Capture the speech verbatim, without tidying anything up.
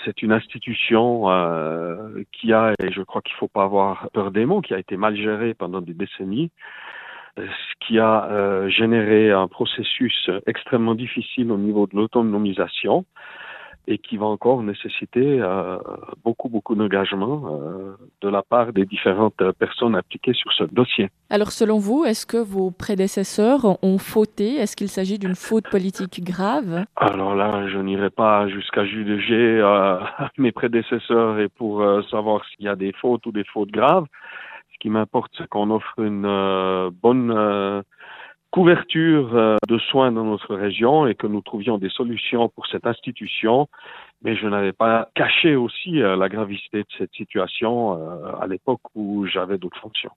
c'est une institution euh, qui a, et je crois qu'il ne faut pas avoir peur des mots, qui a été mal gérée pendant des décennies, ce qui a euh, généré un processus extrêmement difficile au niveau de l'autonomisation et qui va encore nécessiter euh, beaucoup, beaucoup d'engagement euh, de la part des différentes personnes impliquées sur ce dossier. Alors selon vous, est-ce que vos prédécesseurs ont fauté? Est-ce qu'il s'agit d'une faute politique grave? Alors là, je n'irai pas jusqu'à juger euh, mes prédécesseurs et pour euh, savoir s'il y a des fautes ou des fautes graves. Ce qui m'importe, c'est qu'on offre une euh, bonne euh, couverture euh, de soins dans notre région et que nous trouvions des solutions pour cette institution. Mais je n'avais pas caché aussi euh, la gravité de cette situation euh, à l'époque où j'avais d'autres fonctions.